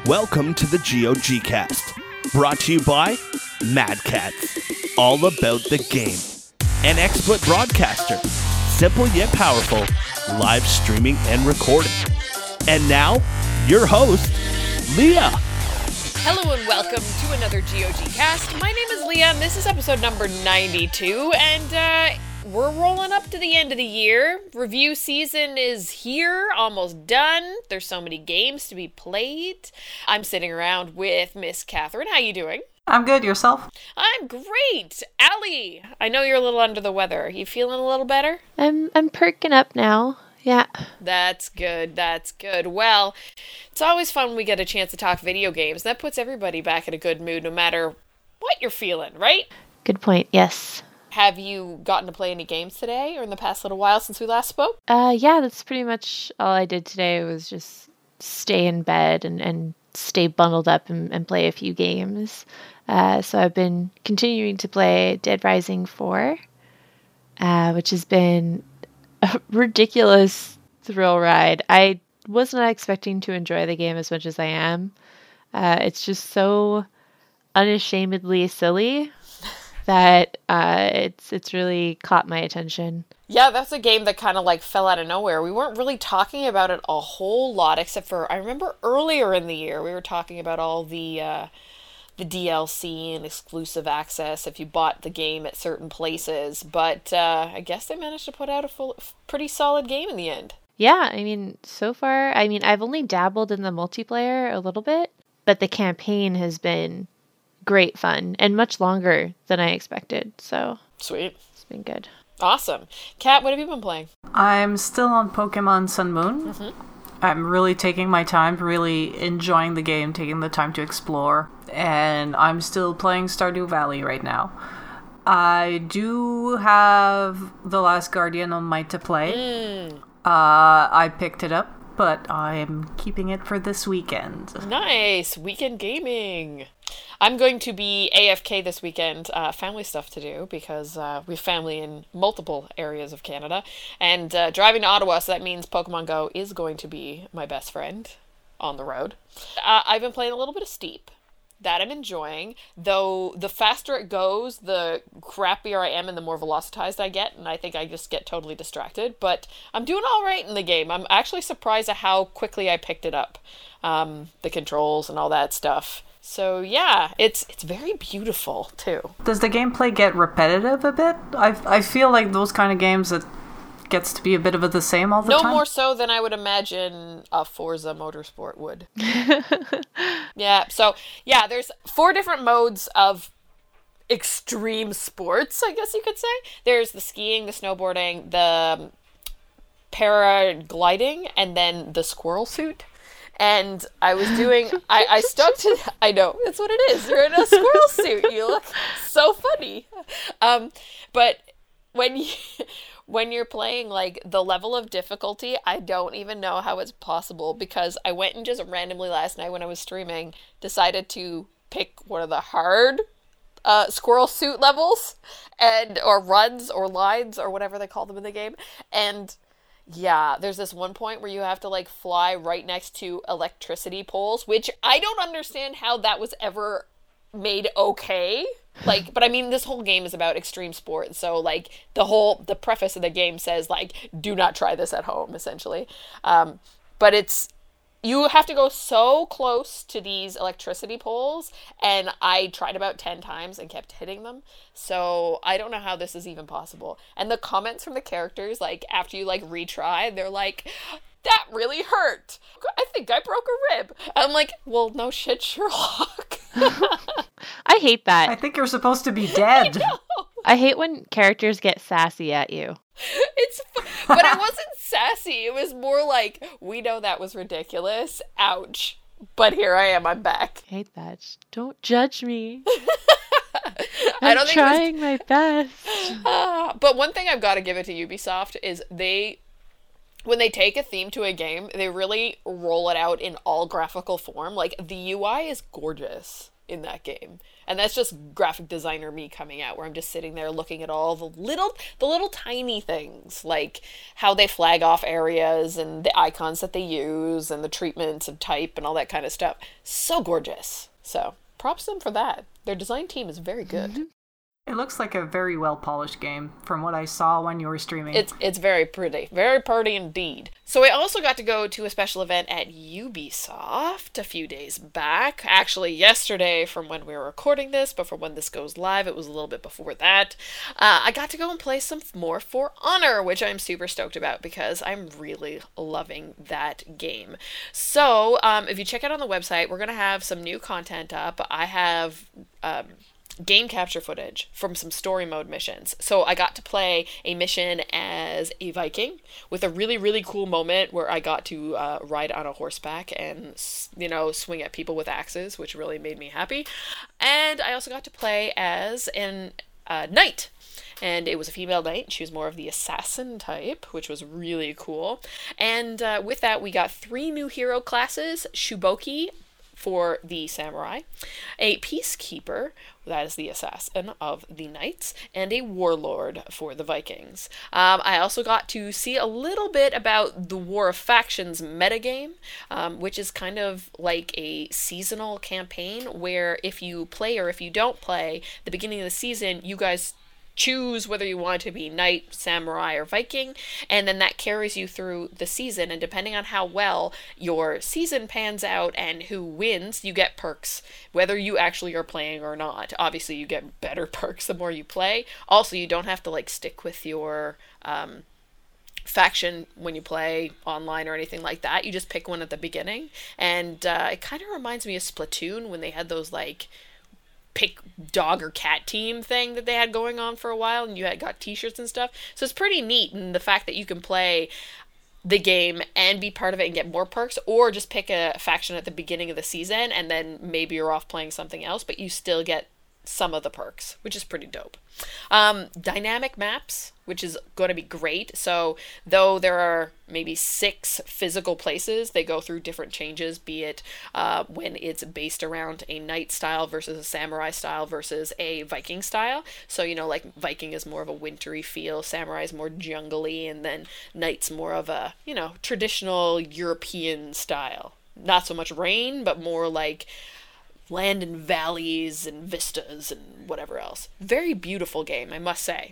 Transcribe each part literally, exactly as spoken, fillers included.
Welcome to the G O G Cast, brought to you by Mad Cats, all about the game. An expert broadcaster, simple yet powerful, live streaming and recording. And now, your host, Leah. Hello and welcome to another G O G Cast. My name is Leah and this is episode number ninety-two, and uh, we're rolling up to the end of the year. Review season is here, almost done. There's so many games to be played. I'm sitting around with Miss Catherine. How you doing? I'm good. Yourself? I'm great. Allie, I know you're a little under the weather. You feeling a little better? I'm I'm perking up now. Yeah. That's good. That's good. Well, it's always fun when we get a chance to talk video games. That puts everybody back in a good mood no matter what you're feeling, right? Good point. Yes. Have you gotten to play any games today or in the past little while since we last spoke? Uh, yeah, that's pretty much all I did today was just stay in bed and, and stay bundled up and, and play a few games. Uh, so I've been continuing to play Dead Rising four, uh, which has been a ridiculous thrill ride. I was not expecting to enjoy the game as much as I am. Uh, it's just so unashamedly silly that uh, it's it's really caught my attention. Yeah, that's a game that kind of like fell out of nowhere. We weren't really talking about it a whole lot, except for I remember earlier in the year we were talking about all the uh, the D L C and exclusive access if you bought the game at certain places. But uh, I guess they managed to put out a full, pretty solid game in the end. Yeah, I mean, so far, I mean, I've only dabbled in the multiplayer a little bit, but the campaign has been great fun and much longer than I expected. So Sweet. It's been good. Awesome. Kat, what have you been playing? I'm still on Pokemon Sun Moon. Mm-hmm. I'm really taking my time, really enjoying the game, taking the time to explore. And I'm still playing Stardew Valley right now. I do have The Last Guardian on my to play. Mm. Uh, I picked it up, but I'm keeping it for this weekend. Nice. Weekend gaming. I'm going to be A F K this weekend, uh, family stuff to do, because uh, we have family in multiple areas of Canada, and uh, driving to Ottawa, so that means Pokemon Go is going to be my best friend on the road. Uh, I've been playing a little bit of Steep. That I'm enjoying, though the faster it goes, the crappier I am and the more velocitized I get, and I think I just get totally distracted, but I'm doing all right in the game. I'm actually surprised at how quickly I picked it up, um, the controls and all that stuff. So yeah, it's it's very beautiful too. Does the gameplay get repetitive a bit? I I feel like those kind of games that gets to be a bit of a the same all the no time. No more so than I would imagine a Forza Motorsport would. Yeah, so yeah, there's four different modes of extreme sports, I guess you could say. There's the skiing, the snowboarding, the paragliding, and then the squirrel suit. And I was doing, I, I stuck to, I know, that's what it is. You're in a squirrel suit. You look so funny. Um, but when you, when you're playing, like, the level of difficulty, I don't even know how it's possible, because I went and just randomly last night when I was streaming, decided to pick one of the hard uh, squirrel suit levels, and, or runs, or lines, or whatever they call them in the game, and yeah, there's this one point where you have to, like, fly right next to electricity poles, which I don't understand how that was ever made okay. Like, but I mean, this whole game is about extreme sport, so, like, the whole, the preface of the game says, like, do not try this at home, essentially. Um, but it's, you have to go so close to these electricity poles, and I tried about ten times and kept hitting them, so I don't know how this is even possible. And the comments from the characters, like, after you, like, retry, they're like, that really hurt. I think I broke a rib. I'm like, well, no shit, Sherlock. I hate that. I think you're supposed to be dead. I, I hate when characters get sassy at you. It's, but it wasn't sassy. It was more like, we know that was ridiculous. Ouch. But here I am. I'm back. I hate that. Don't judge me. I don't I'm think trying was... my best. Uh, but one thing I've got to give it to Ubisoft is they, when they take a theme to a game, they really roll it out in all graphical form. Like, the U I is gorgeous. in that game. And that's just graphic designer me coming out, where I'm just sitting there looking at all the little the little tiny things, like how they flag off areas and the icons that they use and the treatments of type and all that kind of stuff. So gorgeous. So props to them for that. Their design team is very good. Mm-hmm. It looks like a very well-polished game from what I saw when you were streaming. It's it's very pretty. Very pretty indeed. So I also got to go to a special event at Ubisoft a few days back. Actually, yesterday from when we were recording this, but for when this goes live, it was a little bit before that. Uh, I got to go and play some more For Honor, which I'm super stoked about because I'm really loving that game. So um, if you check out on the website, we're going to have some new content up. I have... Um, game capture footage from some story mode missions. So I got to play a mission as a Viking with a really, really cool moment where I got to uh, ride on a horseback and, you know, swing at people with axes, which really made me happy. And I also got to play as an uh, knight. And it was a female knight. She was more of the assassin type, which was really cool. And uh, with that, we got three new hero classes: Shuboki for the samurai, a peacekeeper, that is the assassin of the knights, and a warlord for the Vikings. Um, I also got to see a little bit about the War of Factions metagame, um, which is kind of like a seasonal campaign where if you play or if you don't play, the beginning of the season, you guys choose whether you want to be knight, samurai, or Viking, and then that carries you through the season, and depending on how well your season pans out and who wins, you get perks, whether you actually are playing or not. Obviously, you get better perks the more you play. Also, you don't have to, like, stick with your um, faction when you play online or anything like that. You just pick one at the beginning, and uh, it kind of reminds me of Splatoon when they had those, like, pick dog or cat team thing that they had going on for a while, and you had got t-shirts and stuff. So it's pretty neat, and the fact that you can play the game and be part of it and get more perks, or just pick a faction at the beginning of the season and then maybe you're off playing something else, but you still get some of the perks, which is pretty dope. Um, dynamic maps, which is going to be great. So though there are maybe six physical places, they go through different changes, be it uh, when it's based around a knight style versus a samurai style versus a Viking style. So, you know, like Viking is more of a wintry feel, samurai is more jungly, and then knight's more of a, you know, traditional European style. Not so much rain, but more like land and valleys and vistas and whatever else. Very beautiful game, I must say.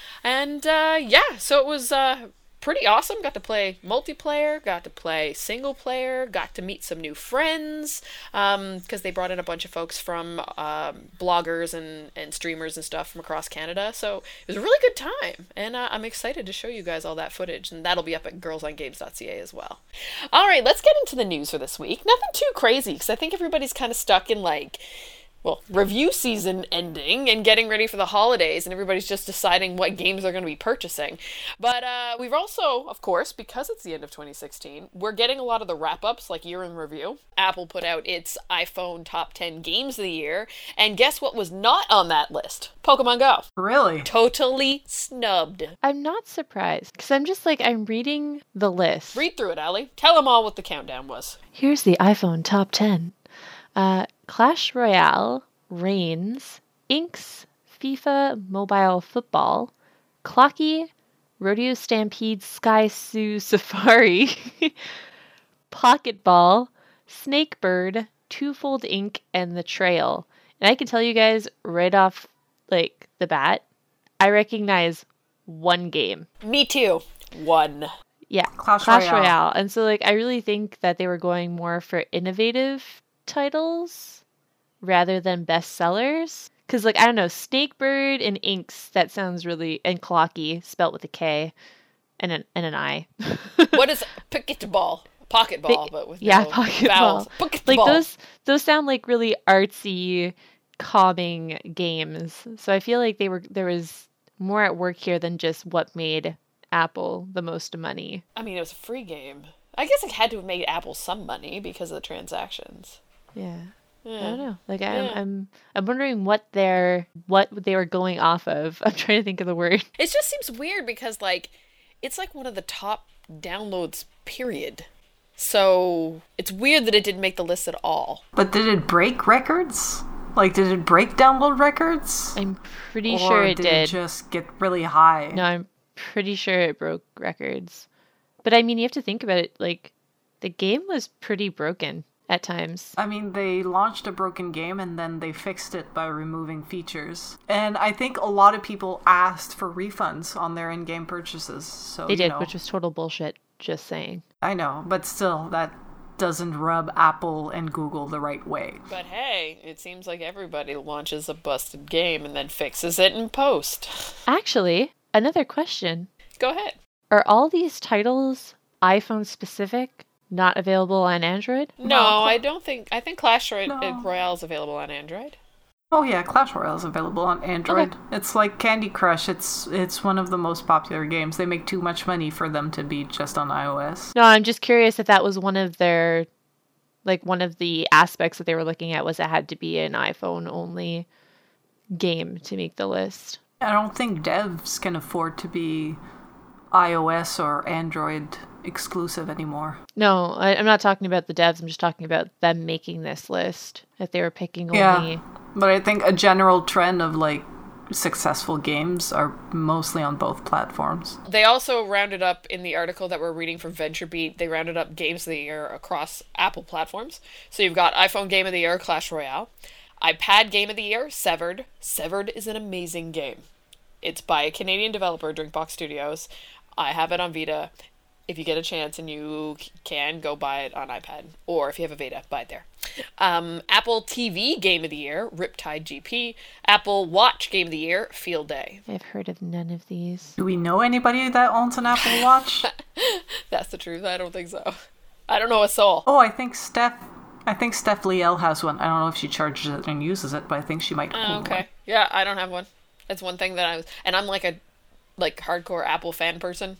And uh, yeah, so it was uh, pretty awesome. Got to play multiplayer, got to play single player, got to meet some new friends, um, because they brought in a bunch of folks from um, bloggers and, and streamers and stuff from across Canada. So it was a really good time, and uh, I'm excited to show you guys all that footage, and that'll be up at girls on games dot c a as well. All right, let's get into the news for this week. Nothing too crazy, because I think everybody's kind of stuck in, like, well, review season ending and getting ready for the holidays, and everybody's just deciding what games they're going to be purchasing. But uh, we've also, of course, because it's the end of twenty sixteen, we're getting a lot of the wrap-ups, like year in review. Apple put out its iPhone top ten games of the year, and guess what was not on that list? Pokemon Go. Really? Totally snubbed. I'm not surprised, because I'm just like, I'm reading the list. Read through it, Allie. Tell them all what the countdown was. Here's the iPhone top ten. Uh, Clash Royale reigns, Inks, FIFA Mobile Football, Clocky, Rodeo Stampede Sky Zoo Safari, Pocket Ball, Snakebird, Twofold Ink, and The Trail. And I can tell you guys right off, like, the bat, I recognize one game. Me too. One. Yeah, Clash, Clash Royale. Royale. And so, like, I really think that they were going more for innovative titles rather than bestsellers. Because, like, I don't know, Snakebird and Inks, that sounds really, and Clocky, spelt with a K and an, and an I. What is Pocket Ball? Pocket Ball, but with yeah, no Pocket vowels. Ball. Pocket Like, Ball. those, those sound like really artsy, calming games. So I feel like they were there was more at work here than just what made Apple the most money. I mean, it was a free game. I guess it had to have made Apple some money because of the transactions. Yeah. Yeah. I don't know. Like I'm, Yeah. I'm, I'm wondering what they're, what they were going off of. I'm trying to think of the word. It just seems weird because, like, it's like one of the top downloads, period. So it's weird that it didn't make the list at all. But did it break records? Like, did it break download records? I'm pretty or sure it did. did. it just get really high? No, I'm pretty sure it broke records. But I mean, you have to think about it. Like, the game was pretty broken at times. I mean, they launched a broken game and then they fixed it by removing features. And I think a lot of people asked for refunds on their in-game purchases. So They did, you know, which was total bullshit. Just saying. I know, but still, that doesn't rub Apple and Google the right way. But hey, it seems like everybody launches a busted game and then fixes it in post. Actually, another question. Go ahead. Are all these titles iPhone specific, not available on Android? No, No, Cla- I don't think. I think Clash Roy- No. Royale is available on Android. Oh yeah, Clash Royale is available on Android. Okay. It's like Candy Crush. It's it's one of the most popular games. They make too much money for them to be just on iOS. No, I'm just curious if that was one of their, like one of the aspects that they were looking at was it had to be an iPhone only game to make the list. I don't think devs can afford to be iOS or Android exclusive anymore. No, I, I'm not talking about the devs. I'm just talking about them making this list. If they were picking only. Yeah, but I think a general trend of like successful games are mostly on both platforms. They also rounded up in the article that we're reading from VentureBeat, they rounded up games of the year across Apple platforms. So you've got iPhone Game of the Year, Clash Royale. iPad Game of the Year, Severed. Severed is an amazing game. It's by a Canadian developer, Drinkbox Studios. I have it on Vita. If you get a chance and you can, go buy it on iPad. Or if you have a Vita, buy it there. Um, Apple T V Game of the Year, Riptide G P. Apple Watch Game of the Year, Field Day. I've heard of none of these. Do we know anybody that owns an Apple Watch? That's the truth. I don't think so. I don't know a soul. Oh, I think Steph. I think Steph Liel has one. I don't know if she charges it and uses it, but I think she might own Oh, okay. one. Yeah, I don't have one. That's one thing that I was, and I'm like a, like hardcore Apple fan person.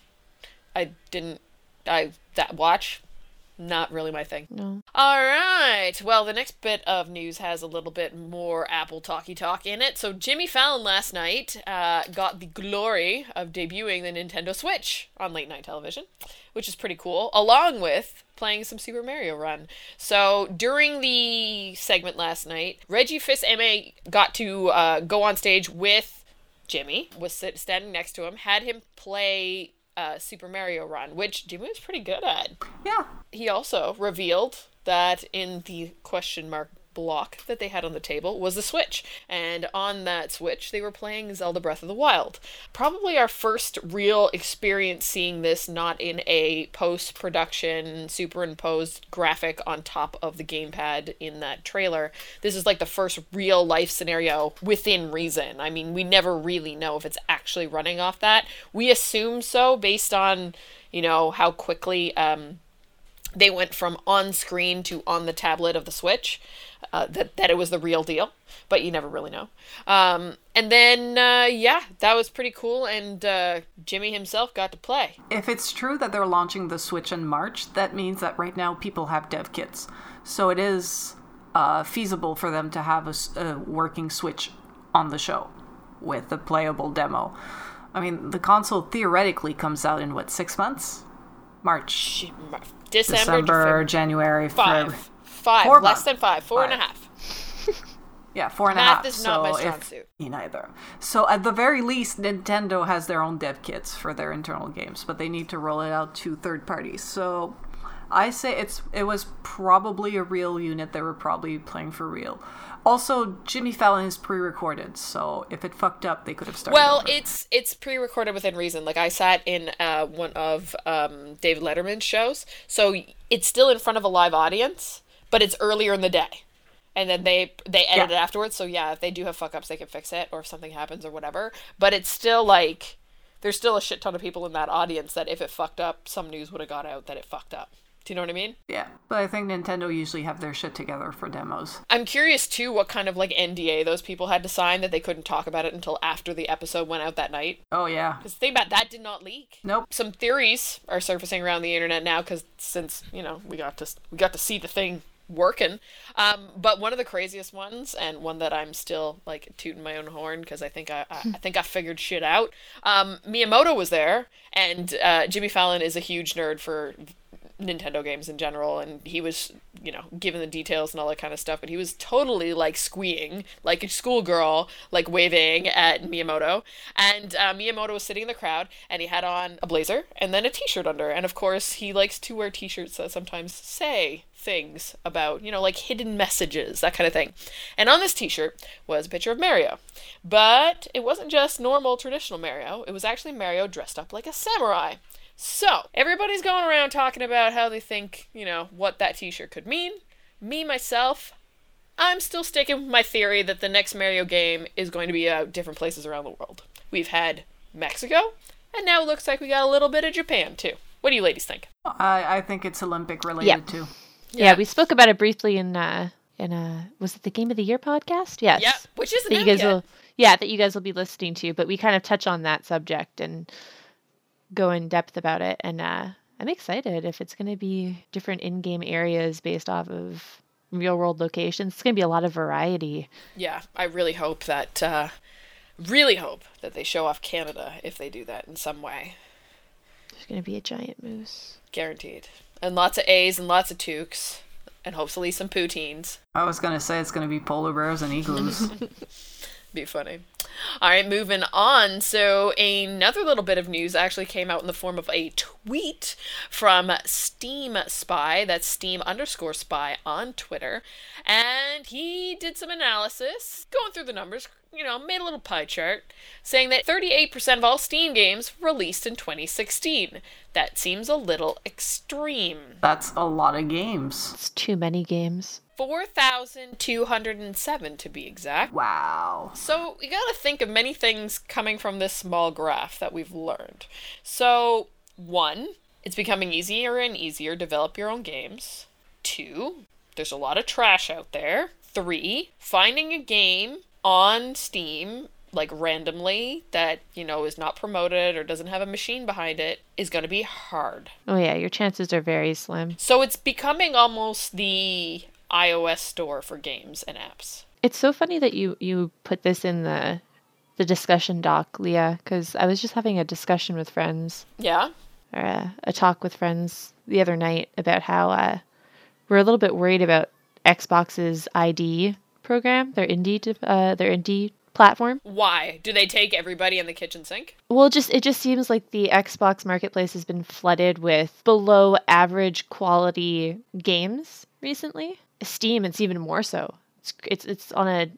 I didn't, I that watch, not really my thing. No. All right. Well, the next bit of news has a little bit more Apple talky talk in it. So Jimmy Fallon last night uh, got the glory of debuting the Nintendo Switch on late night television, which is pretty cool, along with playing some Super Mario Run. So during the segment last night, Reggie Fils-Aimé got to uh, go on stage with Jimmy, was sit- standing next to him, had him play uh, Super Mario Run, which Jimmy was pretty good at. Yeah. He also revealed that in the question mark block that they had on the table was the Switch. And on that Switch, they were playing Zelda Breath of the Wild. Probably our first real experience seeing this not in a post-production, superimposed graphic on top of the gamepad in that trailer. This is like the first real life scenario within reason. I mean, we never really know if it's actually running off that. We assume so based on, you know, how quickly um, they went from on screen to on the tablet of the Switch. Uh, that, that it was the real deal, but you never really know. Um, and then, uh, yeah, that was pretty cool, and uh, Jimmy himself got to play. If it's true that they're launching the Switch in March, that means that right now people have dev kits. So it is uh, feasible for them to have a, s- a working Switch on the show with a playable demo. I mean, the console theoretically comes out in, what, six months? March, December, December, to January, five. February. Five, Four less months. than five, four Five. and a half. Yeah, four and a Math half. is not my So strong if- suit. Me neither. So at the very least, Nintendo has their own dev kits for their internal games, but they need to roll it out to third parties. So I say it's it was probably a real unit. They were probably playing for real. Also, Jimmy Fallon is pre-recorded, so if it fucked up, they could have started Well, over. it's it's pre-recorded within reason. Like, I sat in uh, one of um, David Letterman's shows, so it's still in front of a live audience, but it's earlier in the day. And then they they edit Yeah. it afterwards, so yeah, if they do have fuck-ups, they can fix it, or if something happens or whatever. But it's still, like, there's still a shit ton of people in that audience that if it fucked up, some news would have got out that it fucked up. Do you know what I mean? Yeah, but I think Nintendo usually have their shit together for demos. I'm curious, too, what kind of, like, N D A those people had to sign that they couldn't talk about it until after the episode went out that night. Oh, yeah. Because the thing about that did not leak. Nope. Some theories are surfacing around the internet now because since, you know, we got to we got to see the thing working. Um, but one of the craziest ones, and one that I'm still, like, tooting my own horn because I think I, I, I think I figured shit out. Um, Miyamoto was there, and uh, Jimmy Fallon is a huge nerd for Nintendo games in general, and he was, you know, given the details and all that kind of stuff, but he was totally, like, squeeing, like a schoolgirl, like, waving at Miyamoto, and uh, Miyamoto was sitting in the crowd, and he had on a blazer, and then a t-shirt under, and of course, he likes to wear t-shirts that sometimes say things about, you know, like hidden messages, that kind of thing. And on this t-shirt was a picture of Mario. But it wasn't just normal, traditional Mario. It was actually Mario dressed up like a samurai. So, everybody's going around talking about how they think, you know, what that t-shirt could mean. Me, myself, I'm still sticking with my theory that the next Mario game is going to be out different places around the world. We've had Mexico, and now it looks like we got a little bit of Japan, too. What do you ladies think? I, I think it's Olympic related, Yeah. too. Yeah. yeah, we spoke about it briefly in uh in a was it the Game of the Year podcast? Yes. Yeah, which isn't that you out guys yet. will yeah, that you guys will be listening to, but we kind of touch on that subject and go in depth about it, and uh I'm excited if it's going to be different in-game areas based off of real-world locations. It's going to be a lot of variety. Yeah, I really hope that, uh, really hope that they show off Canada if they do that in some way. There's going to be a giant moose. Guaranteed. And lots of A's and lots of toques. And hopefully some poutines. I was going to say it's going to be polar bears and igloos. Be funny. All right, moving on. So another little bit of news actually came out in the form of a tweet from Steam Spy. That's Steam underscore Spy on Twitter. And he did some analysis, going through the numbers, you know, made a little pie chart, saying that thirty-eight percent of all Steam games released in twenty sixteen. That seems a little extreme. That's a lot of games. It's too many games. four thousand two hundred seven to be exact. Wow. So you gotta think of many things coming from this small graph that we've learned. So, one, it's becoming easier and easier to develop your own games. Two, there's a lot of trash out there. Three, finding a game on Steam, like randomly, that, you know, is not promoted or doesn't have a machine behind it, is gonna be hard. Oh yeah, your chances are very slim. So it's becoming almost the iOS store for games and apps. It's so funny that you you put this in the the discussion doc, Leah, because I was just having a discussion with friends, Yeah? or a, a talk with friends the other night about how uh, we're a little bit worried about Xbox's I D program, their indie de- uh, their indie platform. Why? Do they take everybody in the kitchen sink? Well, just it just seems like the Xbox marketplace has been flooded with below average quality games recently. Steam, it's even more so. It's it's it's on a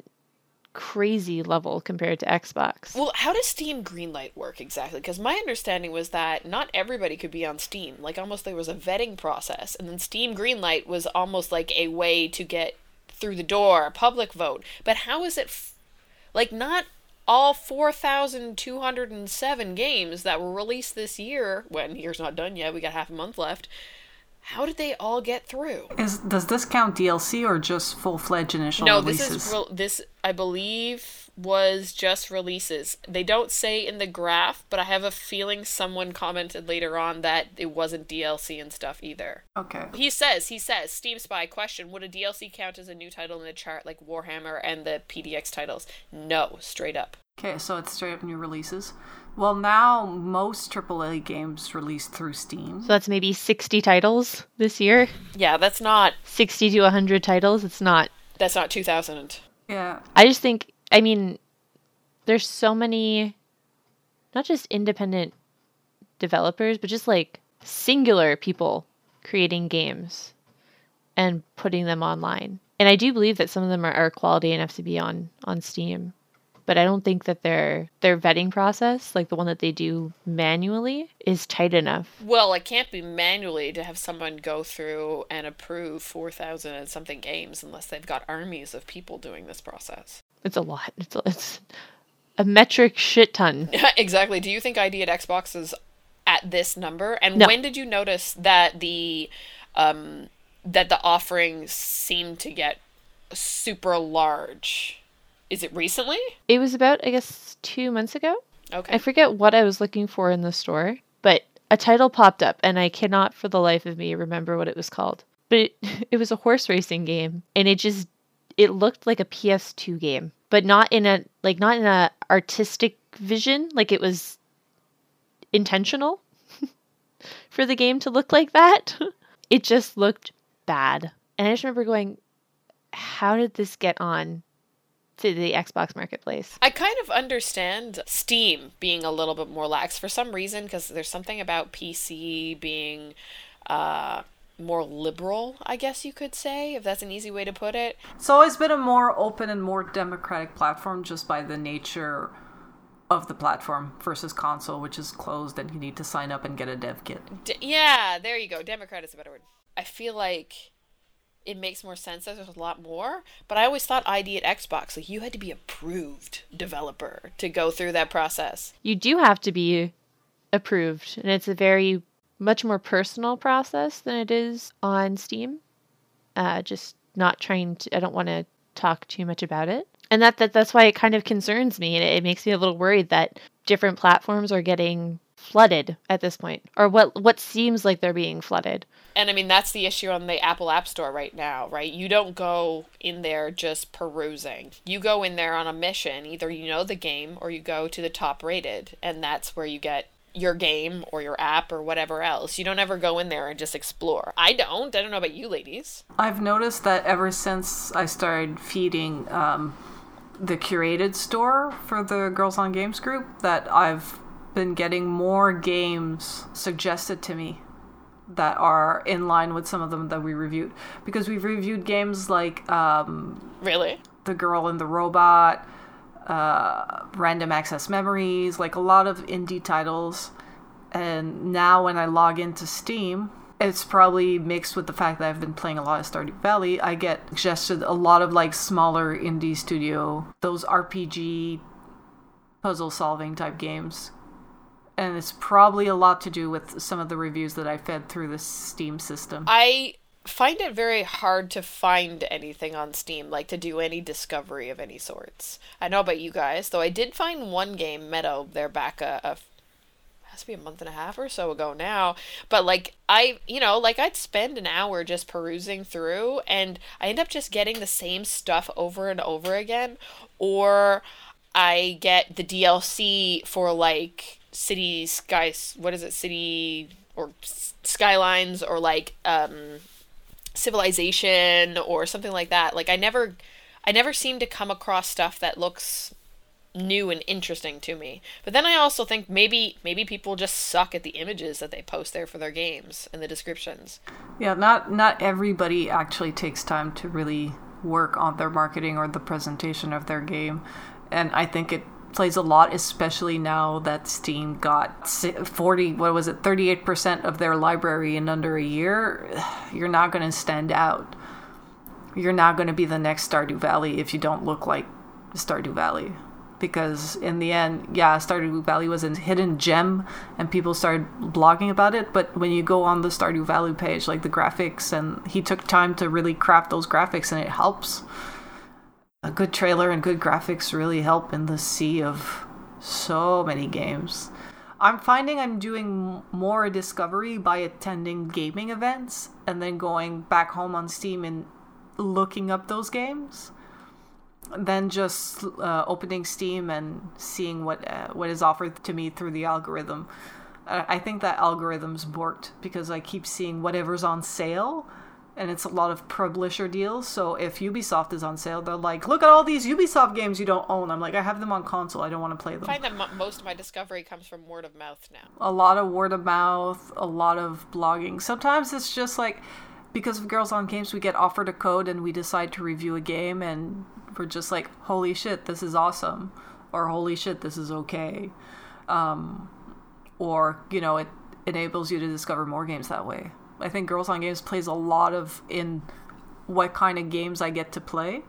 crazy level compared to Xbox. Well, how does Steam Greenlight work exactly? Because my understanding was that not everybody could be on Steam. Like, almost there was a vetting process, and then Steam Greenlight was almost like a way to get through the door, a public vote. But how is it, f- like, not all four thousand two hundred seven games that were released this year, when year's not done yet, we got half a month left, how did they all get through? Is does this count D L C or just full-fledged initial No, releases? this is re- this I believe was just releases. They don't say in the graph, but I have a feeling someone commented later on that it wasn't D L C and stuff either. Okay. He says, he says, Steam Spy question, would a D L C count as a new title in the chart like Warhammer and the P D X titles? No, straight up. Okay, so it's straight up new releases. Well, now most triple A games released through Steam. So that's maybe sixty titles this year. Yeah, that's not sixty to one hundred titles. It's not. that's not two thousand. Yeah. I just think, I mean, there's so many, not just independent developers, but just like singular people creating games and putting them online. And I do believe that some of them are, are quality enough to be on, on Steam. But I don't think that their their vetting process, like the one that they do manually, is tight enough. Well, it can't be manually to have someone go through and approve four thousand and something games unless they've got armies of people doing this process. It's a lot. It's a, it's a metric shit ton. Exactly. Do you think I D at Xbox is at this number? And No. when did you notice that the um, that the offerings seem to get super large? Is it recently? It was about, I guess, two months ago. Okay. I forget what I was looking for in the store, but a title popped up, and I cannot for the life of me remember what it was called. But it, it was a horse racing game, and it just it looked like a P S two game, but not in a like not in a artistic vision, like it was intentional for the game to look like that. it just looked bad. And I just remember going, how did this get on to the Xbox Marketplace? I kind of understand Steam being a little bit more lax for some reason, because there's something about P C being uh, more liberal, I guess you could say, if that's an easy way to put it. It's always been a more open and more democratic platform just by the nature of the platform versus console, which is closed and you need to sign up and get a dev kit. D- yeah, there you go. Democrat is a better word. I feel like it makes more sense that there's a lot more, but I always thought I D at Xbox, like, you had to be approved developer to go through that process. You do have to be approved, and it's a very much more personal process than it is on Steam. Uh, just not trying to, I don't want to talk too much about it. And that, that that's why it kind of concerns me, and it, it makes me a little worried that different platforms are getting flooded at this point, or what what seems like they're being flooded. And I mean, that's the issue on the Apple App Store right now, right? You don't go in there just perusing. You go in there on a mission. Either you know the game or you go to the top rated, and that's where you get your game or your app or whatever else. You don't ever go in there and just explore. I don't. I don't know about you ladies. I've noticed that ever since I started feeding um, the curated store for the Girls on Games group, that I've been getting more games suggested to me that are in line with some of them that we reviewed, because we've reviewed games like um really The Girl and the Robot, uh Random Access Memories, like a lot of indie titles. And now when I log into Steam, it's probably mixed with the fact that I've been playing a lot of Stardew Valley, I get suggested a lot of like smaller indie studio, those R P G puzzle solving type games. And it's probably a lot to do with some of the reviews that I fed through the Steam system. I find it very hard to find anything on Steam, like to do any discovery of any sorts. I know about you guys, though I did find one game, Meadow, there back a, a has to be a month and a half or so ago now. But like I, you know, like I'd spend an hour just perusing through, and I end up just getting the same stuff over and over again, or I get the D L C for like City Skies, what is it, City or Skylines, or like um Civilization or something like that. Like I never I never seem to come across stuff that looks new and interesting to me. But then I also think maybe maybe people just suck at the images that they post there for their games and the descriptions. Yeah, not not everybody actually takes time to really work on their marketing or the presentation of their game. And I think it plays a lot, especially now that Steam got forty, what was it, thirty-eight percent of their library in under a year. You're not going to stand out. You're not going to be the next Stardew Valley if you don't look like Stardew Valley. Because in the end, yeah, Stardew Valley was a hidden gem and people started blogging about it. But when you go on the Stardew Valley page, like the graphics, and he took time to really craft those graphics, and it helps. A good trailer and good graphics really help in the sea of so many games. I'm finding I'm doing more discovery by attending gaming events and then going back home on Steam and looking up those games than just uh, opening Steam and seeing what uh, what is offered to me through the algorithm. Uh, I think that algorithm's borked because I keep seeing whatever's on sale. And it's a lot of publisher deals. So if Ubisoft is on sale, they're like, look at all these Ubisoft games you don't own. I'm like, I have them on console. I don't want to play them. I find that m- most of my discovery comes from word of mouth now. A lot of word of mouth, a lot of blogging. Sometimes it's just like, because of Girls on Games, we get offered a code and we decide to review a game. And we're just like, holy shit, this is awesome. Or holy shit, this is okay. Um, or, you know, it enables you to discover more games that way. I think Girls on Games plays a lot of in what kind of games I get to play.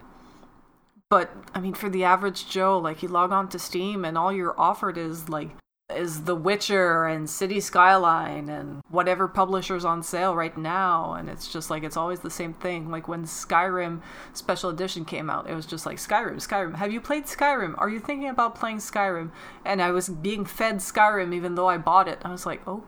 But, I mean, for the average Joe, like, you log on to Steam and all you're offered is, like, is The Witcher and City Skyline and whatever publisher's on sale right now. And it's just, like, it's always the same thing. Like, when Skyrim Special Edition came out, it was just like, Skyrim, Skyrim. Have you played Skyrim? Are you thinking about playing Skyrim? And I was being fed Skyrim even though I bought it. I was like, oh.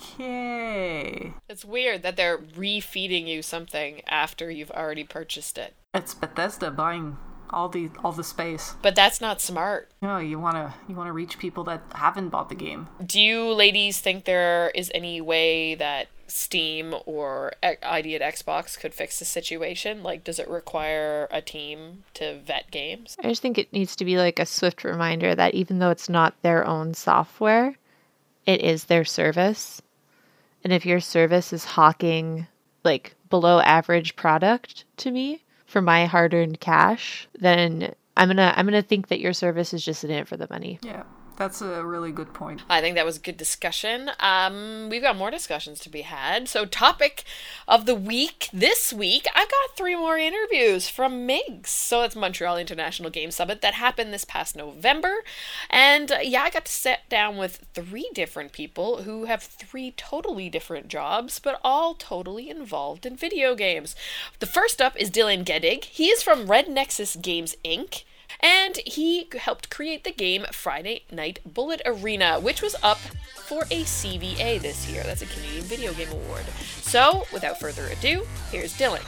Okay. It's weird that they're refeeding you something after you've already purchased it. It's Bethesda buying all the all the space. But that's not smart. You know, you wanna you wanna reach people that haven't bought the game. Do you ladies think there is any way that Steam or I D at Xbox could fix the situation? Like, does it require a team to vet games? I just think it needs to be like a swift reminder that even though it's not their own software, it is their service. And if your service is hawking like below average product to me for my hard-earned cash, then I'm gonna I'm gonna think that your service is just in it for the money. Yeah, that's a really good point. I think that was a good discussion. Um, we've got more discussions to be had. So, topic of the week this week, I've got three more interviews from MIGS. So, it's Montreal International Game Summit that happened this past November. And uh, yeah, I got to sit down with three different people who have three totally different jobs, but all totally involved in video games. The first up is Dylan Gedig. He is from Red Nexus Games, Incorporated. And he helped create the game Friday Night Bullet Arena, which was up for a C V A this year. That's a Canadian Video Game Award. So, without further ado, here's Dylan.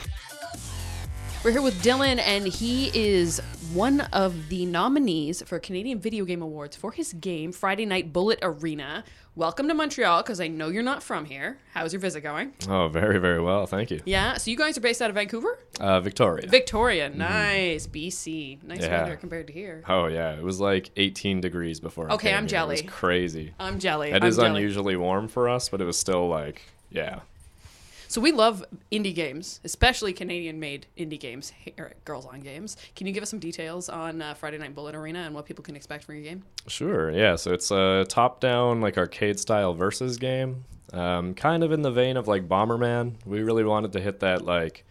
We're here with Dylan, and he is one of the nominees for Canadian Video Game Awards for his game, Friday Night Bullet Arena. Welcome to Montreal, because I know you're not from here. How's your visit going? Oh, very, very well. Thank you. Yeah, so you guys are based out of Vancouver? Uh, Victoria. Victoria, nice. Mm-hmm. B C. Nice yeah. weather compared to here. Oh, yeah. It was like eighteen degrees before I Okay, came I'm here. jelly. It was crazy. I'm jelly. It I'm is jelly. unusually warm for us, but it was still like, yeah. So we love indie games, especially Canadian-made indie games, or Girls on Games. Can you give us some details on uh, Friday Night Bullet Arena and what people can expect from your game? Sure, yeah. So it's a top-down, like, arcade-style versus game. Um, kind of in the vein of, like, Bomberman. We really wanted to hit that, like,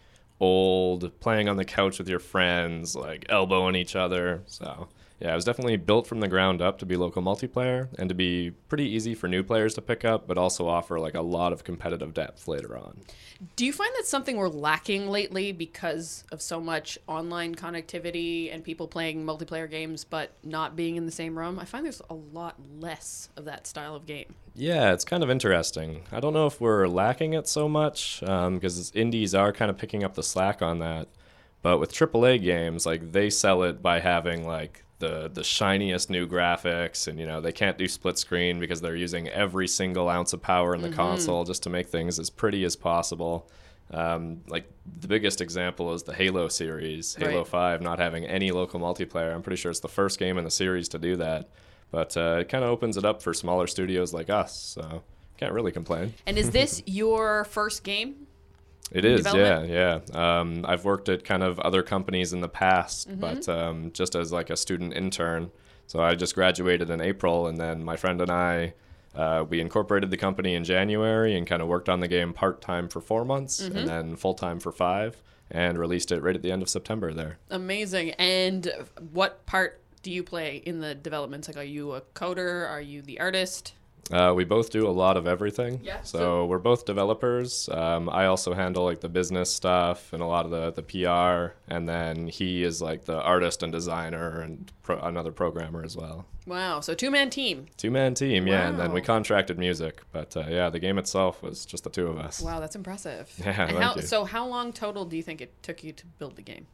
old, playing on the couch with your friends, like, elbowing each other. So, yeah, it was definitely built from the ground up to be local multiplayer and to be pretty easy for new players to pick up, but also offer, like, a lot of competitive depth later on. Do you find that's something we're lacking lately because of so much online connectivity and people playing multiplayer games but not being in the same room? I find there's a lot less of that style of game. Yeah, it's kind of interesting. I don't know if we're lacking it so much because um, indies are kind of picking up the slack on that. But with triple A games, like, they sell it by having, like, the the shiniest new graphics, and, you know, they can't do split screen because they're using every single ounce of power in the mm-hmm. console just to make things as pretty as possible. Um, like, the biggest example is the Halo series, Halo right. five not having any local multiplayer. I'm pretty sure it's the first game in the series to do that. But uh, it kind of opens it up for smaller studios like us, so can't really complain. And is this your first game? It is, yeah, yeah. Um, I've worked at kind of other companies in the past, mm-hmm. but um, just as like a student intern. So I just graduated in April, and then my friend and I, uh, we incorporated the company in January and kind of worked on the game part-time for four months mm-hmm. and then full-time for five, and released it right at the end of September there. Amazing. And what part do you play in the development? Like, are you a coder? Are you the artist? Uh, we both do a lot of everything. Yeah, so, so we're both developers. Um, I also handle like the business stuff and a lot of the, the P R. And then he is like the artist and designer and pro- another programmer as well. Wow. So two-man team. Two-man team, yeah. Wow. And then we contracted music. But uh, yeah, the game itself was just the two of us. Wow, that's impressive. Yeah, and thank how, you. So how long total do you think it took you to build the game?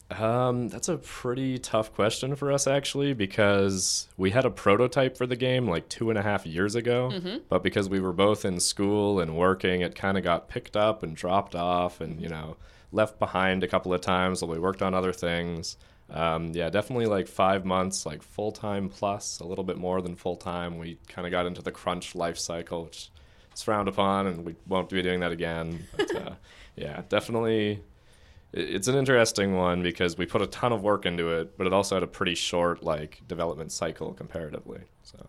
Um, that's a pretty tough question for us, actually, because we had a prototype for the game like two and a half years ago, mm-hmm. but because we were both in school and working, it kind of got picked up and dropped off and, you know, left behind a couple of times while we worked on other things. Um, yeah, definitely like five months, like full-time plus, a little bit more than full-time. We kind of got into the crunch life cycle, which is frowned upon, and we won't be doing that again. But, uh, yeah, definitely... It's an interesting one because we put a ton of work into it, but it also had a pretty short like development cycle comparatively. So,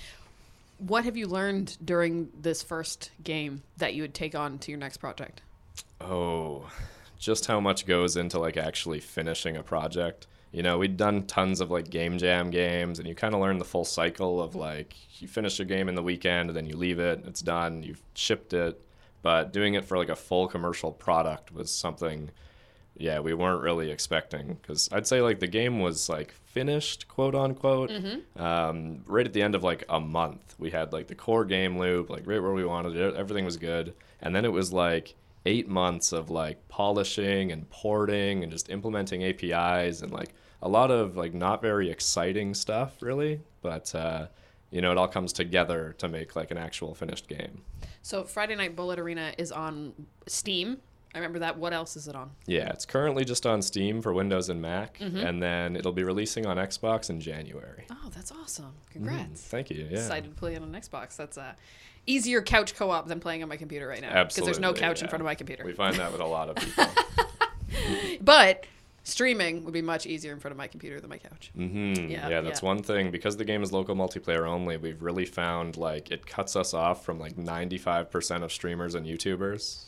what have you learned during this first game that you would take on to your next project? Oh, just how much goes into like actually finishing a project. You know, we'd done tons of like game jam games, and you kind of learn the full cycle of like you finish a game in the weekend and then you leave it, it's done, you've shipped it. But doing it for like a full commercial product was something. Yeah, we weren't really expecting, because I'd say like the game was like finished, quote unquote, mm-hmm. um, right at the end of like a month. We had like the core game loop, like right where we wanted it. Everything was good. And then it was like eight months of like polishing and porting and just implementing A P Is and like a lot of like not very exciting stuff really. But uh, you know, it all comes together to make like an actual finished game. So Friday Night Bullet Arena is on Steam. I remember that. What else is it on? Yeah, it's currently just on Steam for Windows and Mac, Mm-hmm. and then it'll be releasing on Xbox in January. Oh, that's awesome. Congrats. Thank you. Yeah. Excited to play it on Xbox. That's uh, easier couch co-op than playing on my computer right now. Because Absolutely. there's no couch in yeah. front of my computer. We find that with a lot of people. But streaming would be much easier in front of my computer than my couch. Mm-hmm. Yeah, Yeah, that's yeah. one thing. Because the game is local multiplayer only, we've really found like it cuts us off from like ninety-five percent of streamers and YouTubers.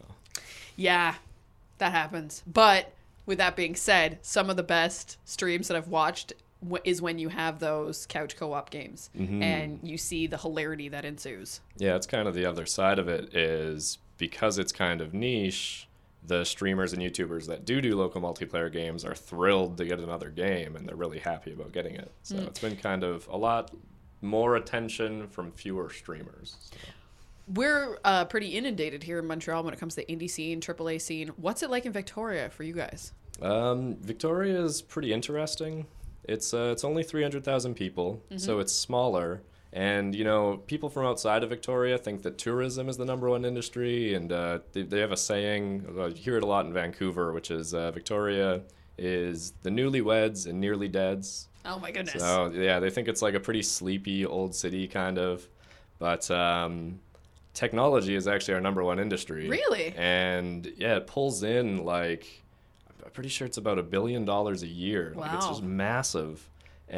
Yeah, that happens. But with that being said, some of the best streams that I've watched w- is when you have those couch co-op games Mm-hmm. and you see the hilarity that ensues. Yeah, it's kind of the other side of it is because it's kind of niche, the streamers and YouTubers that do do local multiplayer games are thrilled to get another game and they're really happy about getting it. So Mm. it's been kind of a lot more attention from fewer streamers. So. We're uh, pretty inundated here in Montreal when it comes to the indie scene, triple A scene. What's it like in Victoria for you guys? Um, Victoria is pretty interesting. It's uh, it's only three hundred thousand people, so it's smaller. And, you know, people from outside of Victoria think that tourism is the number one industry. And uh, they, they have a saying, uh, you hear it a lot in Vancouver, which is uh, Victoria is the newlyweds and nearly deads. Oh my goodness. So, yeah, they think it's like a pretty sleepy old city kind of. But um, technology is actually our number one industry. Really? And, yeah, it pulls in like... I'm pretty sure it's about a billion dollars a year. Like it's Wow. just massive.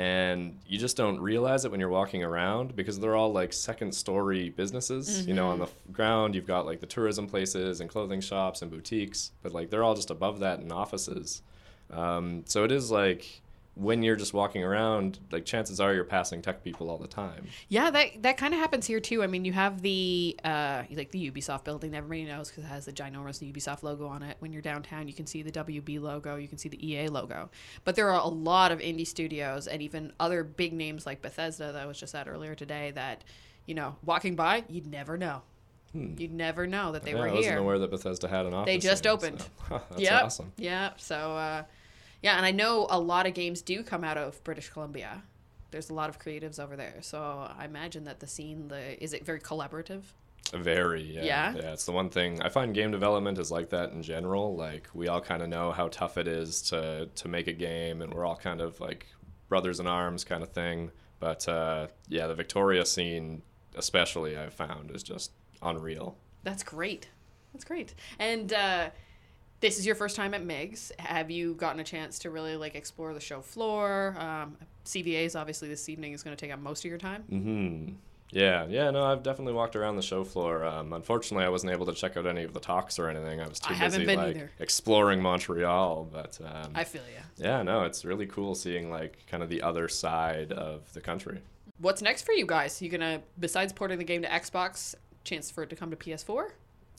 And you just don't realize it when you're walking around because they're all like second story businesses. You know, on the f- ground, you've got like the tourism places and clothing shops and boutiques, but like they're all just above that in offices. Um, so it is like when you're just walking around, like chances are you're passing tech people all the time. Yeah, that that kind of happens here too. I mean, you have the uh, like the Ubisoft building that everybody knows because it has the ginormous Ubisoft logo on it. When you're downtown, you can see the W B logo, you can see the E A logo. But there are a lot of indie studios and even other big names like Bethesda that I was just at earlier today that, you know, walking by, you'd never know. You'd never know that they yeah, were I wasn't here. aware that Bethesda had an office. They just here, opened. So. That's Yep. awesome. Yeah. So, uh, yeah, and I know a lot of games do come out of British Columbia. There's a lot of creatives over there, so I imagine that the scene, the is it very collaborative? Very, yeah. Yeah? Yeah, it's the one thing. I find game development is like that in general. Like, we all kind of know how tough it is to, to make a game, and we're all kind of like brothers in arms kind of thing. But, uh, yeah, the Victoria scene, especially, I've found, is just unreal. That's great. That's great. And uh, this is your first time at M I G's. Have you gotten a chance to really like explore the show floor? Um, C V As obviously this evening is going to take up most of your time. Hmm. Yeah, yeah, no, I've definitely walked around the show floor. Um, unfortunately, I wasn't able to check out any of the talks or anything. I was too I haven't busy been like either. exploring Montreal. But um, I feel you. yeah, no, it's really cool seeing like kind of the other side of the country. What's next for you guys? You gonna, besides porting the game to Xbox, chance for it to come to P S four?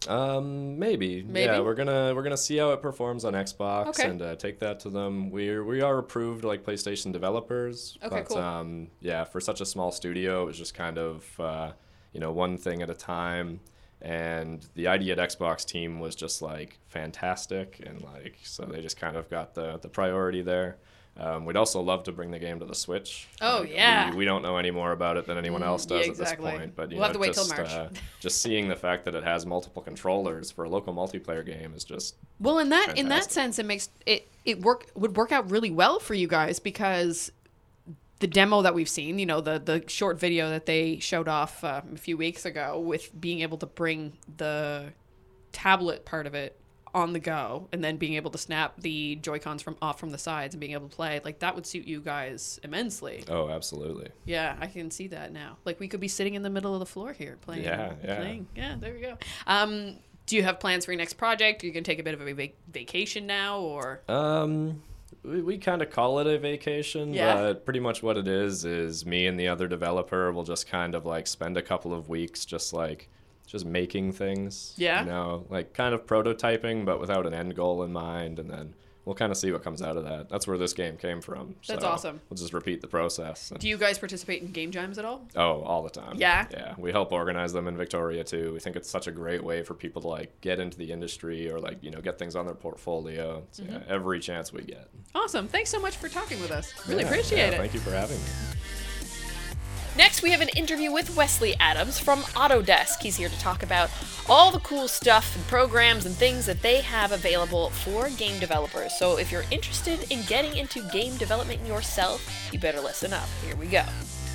Um, maybe. Maybe? Yeah, we're gonna we're gonna see how it performs on Xbox Okay. and uh, take that to them. We're we are approved like PlayStation developers. Okay, but, cool. Um, yeah, for such a small studio, it was just kind of uh, you know one thing at a time. And the I D at Xbox team was just like fantastic, and like so they just kind of got the the priority there. Um, we'd also love to bring the game to the Switch. Oh, Like, yeah. we, we don't know any more about it than anyone else Mm, yeah, does exactly. at this point. But you We'll have know, to wait till just, March. Uh, just seeing the fact that it has multiple controllers for a local multiplayer game is just Well, in that in that Fantastic. sense, it makes it it work would work out really well for you guys because the demo that we've seen, you know, the the short video that they showed off uh, a few weeks ago, with being able to bring the tablet part of it on the go and then being able to snap the Joy-Cons from off from the sides and being able to play, like that would suit you guys immensely. oh, absolutely. Yeah, I can see that now. Like we could be sitting in the middle of the floor here playing. Yeah, yeah. Playing. Yeah, there we go. Um, do you have plans for your next project? Are you gonna take a bit of a vac- vacation now, or? Um, we, we kind of call it a vacation, Yeah. but pretty much what it is is me and the other developer will just kind of like spend a couple of weeks just like just making things. Yeah. You know, like kind of prototyping, but without an end goal in mind, and then we'll kind of see what comes out of that. That's where this game came from. That's so awesome. We'll just repeat the process. and- Do you guys participate in game jams at all? Oh, all the time. Yeah? Yeah. We help organize them in Victoria too. We think it's such a great way for people to like get into the industry or like, you know, get things on their portfolio. So, Mm-hmm. yeah, every chance we get. Awesome. Thanks so much for talking with us. Really Yeah, appreciate yeah, it. Thank you for having me. Next, we have an interview with Wesley Adams from Autodesk. He's here to talk about all the cool stuff and programs and things that they have available for game developers. So if you're interested in getting into game development yourself, you better listen up. Here we go.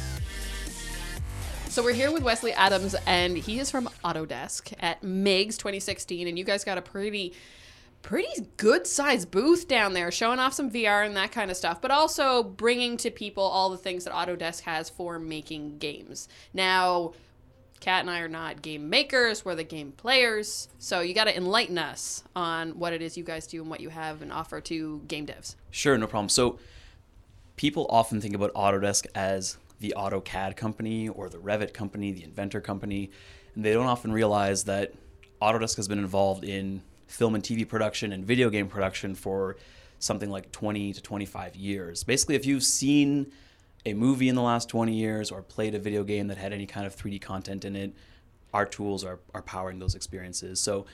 So we're here with Wesley Adams, and he is from Autodesk at MIGS twenty sixteen, and you guys got a pretty... pretty good sized booth down there, showing off some V R and that kind of stuff, but also bringing to people all the things that Autodesk has for making games. Now, Kat and I are not game makers, we're the game players, so you got to enlighten us on what it is you guys do and what you have and offer to game devs. Sure, no problem. So people often think about Autodesk as the AutoCAD company or the Revit company, the Inventor company, and they don't often realize that Autodesk has been involved in film and T V production and video game production for something like twenty to twenty-five years. Basically, if you've seen a movie in the last twenty years or played a video game that had any kind of three D content in it, our tools are, are powering those experiences. So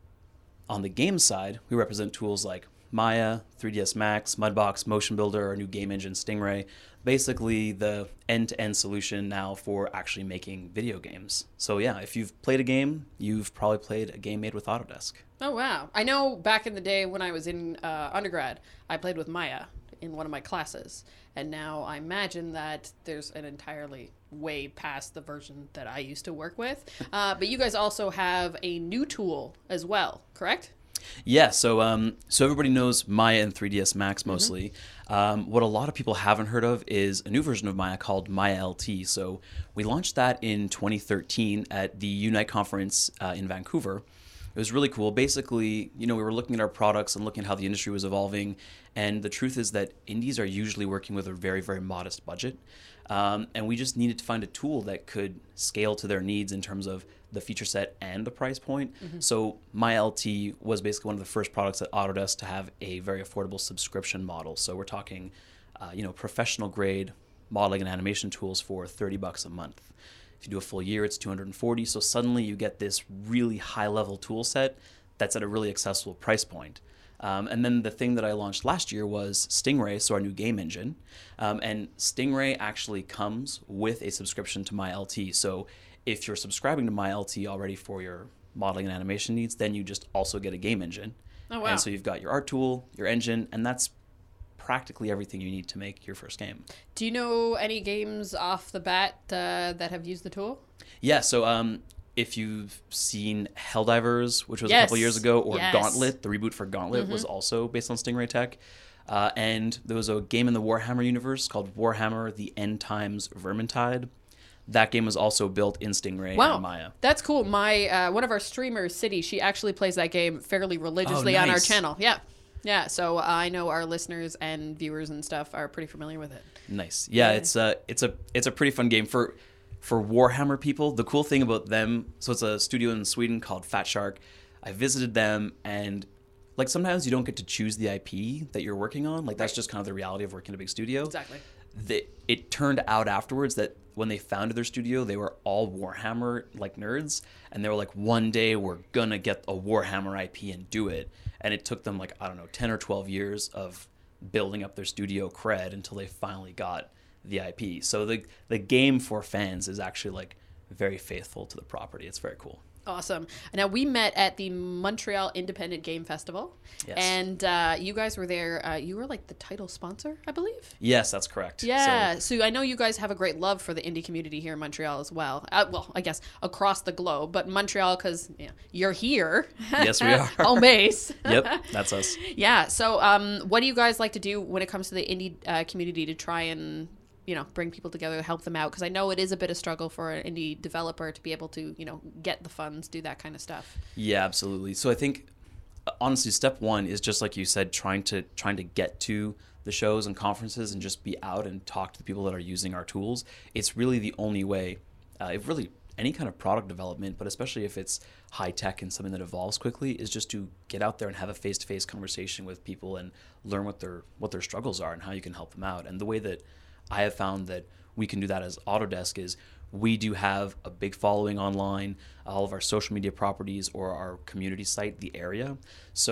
on the game side, we represent tools like Maya, three D S Max, Mudbox, Motion Builder, our new game engine Stingray, basically the end-to-end solution now for actually making video games. So yeah, if you've played a game, you've probably played a game made with Autodesk. Oh, wow. I know back in the day when I was in uh, undergrad, I played with Maya in one of my classes. And now I imagine that there's an entirely way past the version that I used to work with. Uh, but you guys also have a new tool as well, correct? Yeah, so um, so everybody knows Maya and three D S Max mostly. Mm-hmm. Um, what a lot of people haven't heard of is a new version of Maya called Maya L T. So we launched that in twenty thirteen at the Unite conference uh, in Vancouver. It was really cool. Basically, you know, we were looking at our products and looking at how the industry was evolving. And the truth is that indies are usually working with a very, very modest budget. Um, and we just needed to find a tool that could scale to their needs in terms of the feature set and the price point. Mm-hmm. So Maya L T was basically one of the first products at Autodesk to have a very affordable subscription model. So we're talking, uh, you know, professional grade modeling and animation tools for thirty bucks a month. If you do a full year, it's two hundred forty. So suddenly you get this really high level tool set that's at a really accessible price point. Um, and then the thing that I launched last year was Stingray, so our new game engine. Um, and Stingray actually comes with a subscription to Maya L T. So if you're subscribing to Maya L T already for your modeling and animation needs, then you just also get a game engine. Oh, wow. And so you've got your art tool, your engine, and that's practically everything you need to make your first game. Do you know any games off the bat uh, that have used the tool? Yeah, so um, if you've seen Helldivers, which was yes. a couple years ago, or yes. Gauntlet, the reboot for Gauntlet mm-hmm. was also based on Stingray tech. Uh, and there was a game in the Warhammer universe called Warhammer The End Times Vermintide. That game was also built in Stingray wow. and Maya. That's cool. My uh, one of our streamers, City, she actually plays that game fairly religiously oh, nice. on our channel. Yeah. Yeah, so uh, I know our listeners and viewers and stuff are pretty familiar with it. Nice. Yeah, yeah. it's a it's a it's a pretty fun game for for Warhammer people. The cool thing about them, so it's a studio in Sweden called Fat Shark. I visited them, and like sometimes you don't get to choose the I P that you're working on. Like that's right. just kind of the reality of working in a big studio. Exactly. The, it turned out afterwards that when they founded their studio, they were all Warhammer like nerds, and they were like, one day we're gonna get a Warhammer I P and do it. And it took them like, I don't know, ten or twelve years of building up their studio cred until they finally got the I P. So the the game for fans is actually like very faithful to the property. It's very cool. Awesome. Now, we met at the Montreal Independent Game Festival, yes. and uh, you guys were there. Uh, you were like the title sponsor, I believe? Yes, that's correct. Yeah. So, so I know you guys have a great love for the indie community here in Montreal as well. Uh, well, I guess across the globe, but Montreal because you know, you're here. Yes, we are. Home base. Yep, that's us. Yeah. So um, what do you guys like to do when it comes to the indie uh, community to try and you know, bring people together, help them out? Because I know it is a bit of struggle for an indie developer to be able to, you know, get the funds, do that kind of stuff. Yeah, absolutely. So I think, honestly, step one is just like you said, trying to trying to get to the shows and conferences and just be out and talk to the people that are using our tools. It's really the only way. Uh, it really any kind of product development, but especially if it's high tech and something that evolves quickly, is just to get out there and have a face to face conversation with people and learn what their what their struggles are and how you can help them out. And the way that I have found that we can do that as Autodesk is we do have a big following online, all of our social media properties or our community site, The Area. So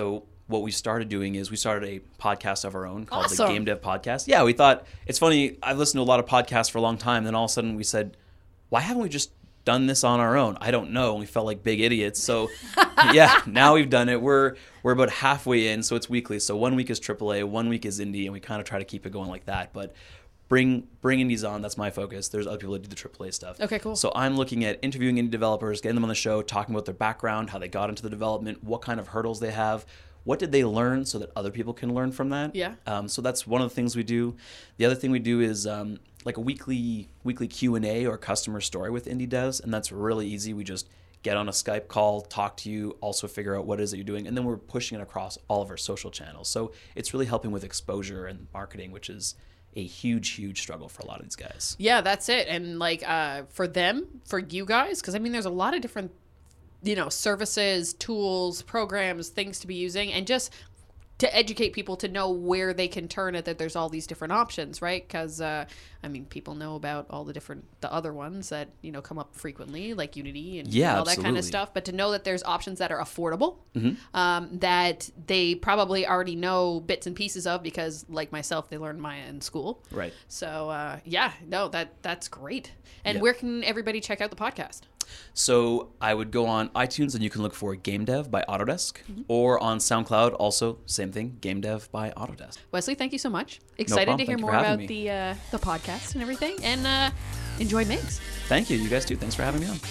what we started doing is we started a podcast of our own called Awesome. the Game Dev Podcast. Yeah, we thought, it's funny, I've listened to a lot of podcasts for a long time, then all of a sudden we said, why haven't we just done this on our own? I don't know. We felt like big idiots. So yeah, now we've done it. We're we're about halfway in, so it's weekly. So one week is triple A, one week is indie, and we kind of try to keep it going like that. But bring bring indies on. That's my focus. There's other people that do the triple A stuff. Okay, cool. So I'm looking at interviewing indie developers, getting them on the show, talking about their background, how they got into the development, what kind of hurdles they have, what did they learn so that other people can learn from that. Yeah. Um, so that's one of the things we do. The other thing we do is um, like a weekly weekly Q and A or customer story with indie devs, and that's really easy. We just get on a Skype call, talk to you, also figure out what it is that you're doing, and then we're pushing it across all of our social channels. So it's really helping with exposure and marketing, which is a huge, huge struggle for a lot of these guys. Yeah, that's it. And like uh, for them, for you guys, because I mean, there's a lot of different, you know, services, tools, programs, things to be using, and just to educate people to know where they can turn it, that there's all these different options, right? Because, uh, I mean, people know about all the different, the other ones that, you know, come up frequently, like Unity and Yeah, all that kind of absolutely. stuff. But to know that there's options that are affordable, Mm-hmm. um, that they probably already know bits and pieces of because, like myself, they learned Maya in school. Right. So, uh, yeah, no, that that's great. And Yeah. where can everybody check out the podcast? So I would go on iTunes and you can look for Game Dev by Autodesk, or on SoundCloud, also same thing, Game Dev by Autodesk. Wesley, thank you so much. Excited problem. to hear Thank you more for having about me. the uh, the podcast and everything. And uh, enjoy Migs. Thank you. You guys too. Thanks for having me on.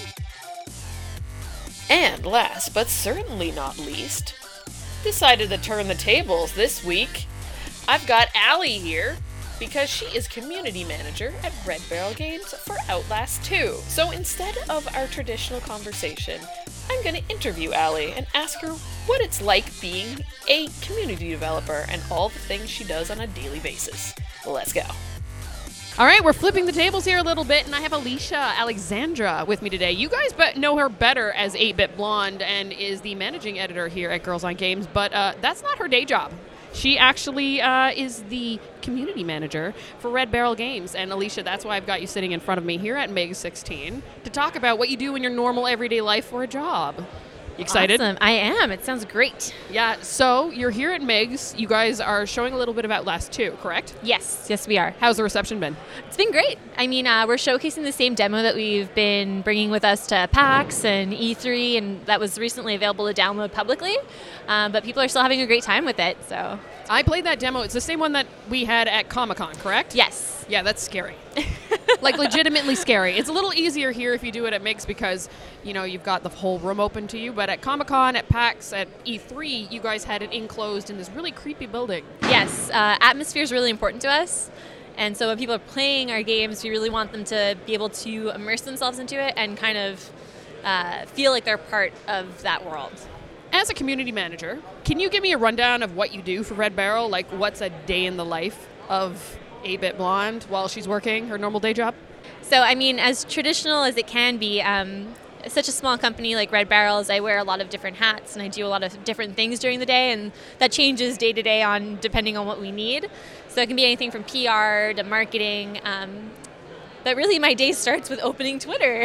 And last but certainly not least, decided to turn the tables this week. I've got Allie here because she is community manager at Red Barrel Games for Outlast two. So instead of our traditional conversation, I'm going to interview Allie and ask her what it's like being a community developer and all the things she does on a daily basis. Let's go. All right, we're flipping the tables here a little bit, and I have Alicia Alexandra with me today. You guys but know her better as eight bit Blonde and is the managing editor here at Girls on Games, but uh, that's not her day job. She actually uh, is the community manager for Red Barrel Games. And Alicia, that's why I've got you sitting in front of me here at Meg sixteen to talk about what you do in your normal everyday life for a job. You excited? Awesome. I am. It sounds great. Yeah, so you're here at Meg's. You guys are showing a little bit of Outlast two, correct? Yes. Yes, we are. How's the reception been? It's been great. I mean, uh, we're showcasing the same demo that we've been bringing with us to PAX and E three, and that was recently available to download publicly. Um, but people are still having a great time with it. So I played that demo. It's the same one that we had at Comic-Con, correct? yes. Yeah, that's scary. Like, legitimately scary. It's a little easier here if you do it at Migs because, you know, you've got the whole room open to you. But at Comic-Con, at PAX, at E three, you guys had it enclosed in this really creepy building. Yes. Uh, atmosphere is really important to us. And so when people are playing our games, we really want them to be able to immerse themselves into it and kind of uh, feel like they're part of that world. As a community manager, can you give me a rundown of what you do for Red Barrel? Like, what's a day in the life of eight bit Blonde while she's working her normal day job? So, I mean, as traditional as it can be, um, such a small company like Red Barrels, I wear a lot of different hats and I do a lot of different things during the day, and that changes day to day on depending on what we need. So it can be anything from P R to marketing. Um, but really, my day starts with opening Twitter.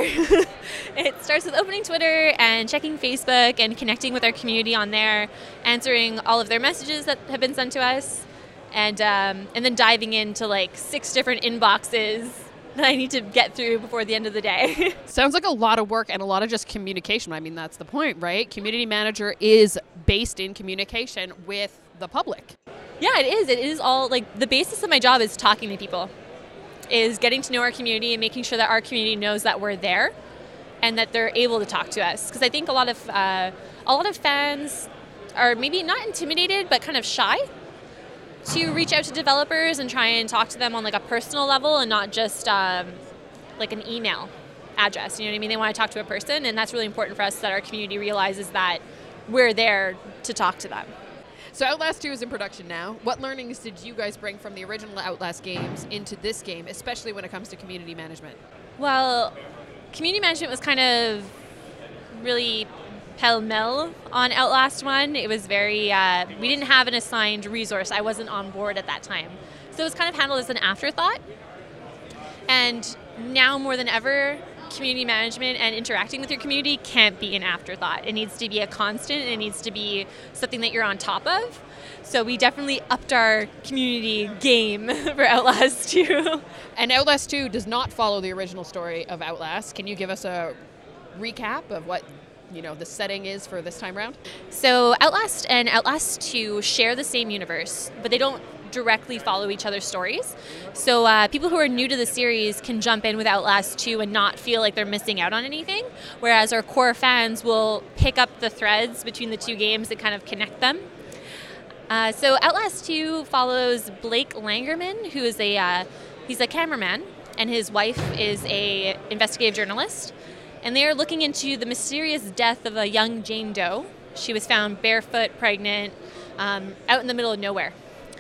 It starts with opening Twitter and checking Facebook and connecting with our community on there, answering all of their messages that have been sent to us, and um, and then diving into like six different inboxes that I need to get through before the end of the day. Sounds like a lot of work and a lot of just communication. I mean, that's the point, right? Community manager is based in communication with the public. Yeah, it is. It is all like the basis of my job is talking to people, is getting to know our community and making sure that our community knows that we're there and that they're able to talk to us. Because I think a lot of uh, a lot of fans are maybe not intimidated, but kind of shy to reach out to developers and try and talk to them on like a personal level and not just um, like an email address. You know what I mean? They want to talk to a person, and that's really important for us that our community realizes that we're there to talk to them. So Outlast two is in production now. What learnings did you guys bring from the original Outlast games into this game, especially when it comes to community management? Well, community management was kind of really pell-mell on Outlast one. It was very, uh, we didn't have an assigned resource. I wasn't on board at that time. So it was kind of handled as an afterthought. And now more than ever, community management and interacting with your community can't be an afterthought. It needs to be a constant. It needs to be something that you're on top of. So we definitely upped our community game for Outlast two. And Outlast two does not follow the original story of Outlast. Can you give us a recap of what, you know, the setting is for this time round? So Outlast and Outlast two share the same universe, but they don't directly follow each other's stories. So uh, people who are new to the series can jump in with Outlast two and not feel like they're missing out on anything, whereas our core fans will pick up the threads between the two games and kind of connect them. Uh, so Outlast two follows Blake Langerman, who is a uh, he's a cameraman, and his wife is a investigative journalist, and they are looking into the mysterious death of a young Jane Doe. She was found barefoot, pregnant, um, out in the middle of nowhere.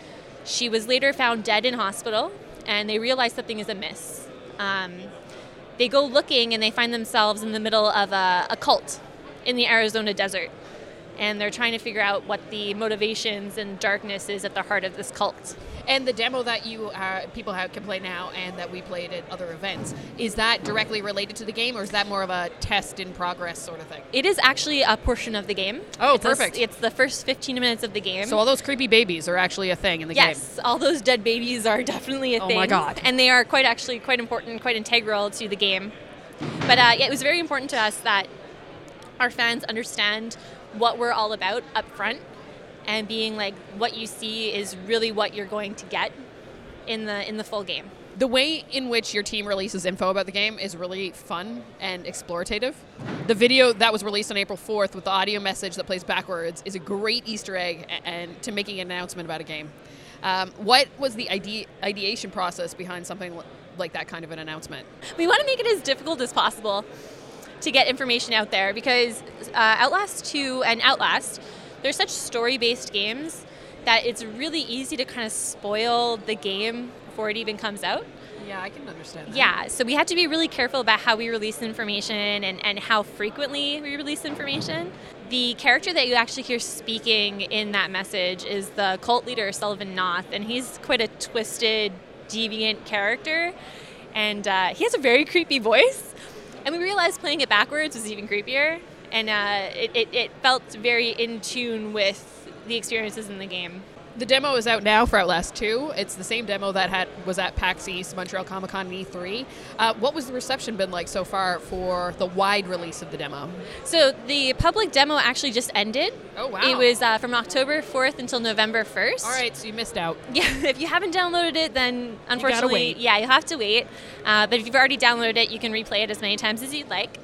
She was later found dead in hospital, and they realize something is amiss. Um, they go looking, and they find themselves in the middle of a, a cult in the Arizona desert. And they're trying to figure out what the motivations and darkness is at the heart of this cult. And the demo that you uh, people have, can play now and that we played at other events, is that directly related to the game, or is that more of a test in progress sort of thing? It is actually a portion of the game. Oh, it's perfect. A, it's the first fifteen minutes of the game. So all those creepy babies are actually a thing in the yes, game? Yes, all those dead babies are definitely a oh thing. Oh my god. And they are quite actually quite important, quite integral to the game. But uh, yeah, it was very important to us that our fans understand what we're all about up front, and being like, what you see is really what you're going to get in the in the full game. The way in which your team releases info about the game is really fun and explorative. The video that was released on April fourth with the audio message that plays backwards is a great Easter egg and to making an announcement about a game. Um, what was the ide- ideation process behind something like that kind of an announcement? We want to make it as difficult as possible to get information out there, because uh, Outlast two and Outlast, they're such story-based games that it's really easy to kind of spoil the game before it even comes out. Yeah, I can understand that. Yeah, so we had to be really careful about how we release information and, and how frequently we release information. The character that you actually hear speaking in that message is the cult leader, Sullivan Noth, and he's quite a twisted, deviant character, and uh, he has a very creepy voice. And we realized playing it backwards was even creepier, and uh, it, it, it felt very in tune with the experiences in the game. The demo is out now for Outlast two. It's the same demo that had was at PAX East, Montreal Comic Con, and E three. Uh, what was the reception been like so far for the wide release of the demo? So the public demo actually just ended. Oh, wow. It was uh, from October fourth until November first. All right, so you missed out. Yeah, if you haven't downloaded it, then unfortunately, wait. yeah, you'll have to wait. Uh, but if you've already downloaded it, you can replay it as many times as you'd like.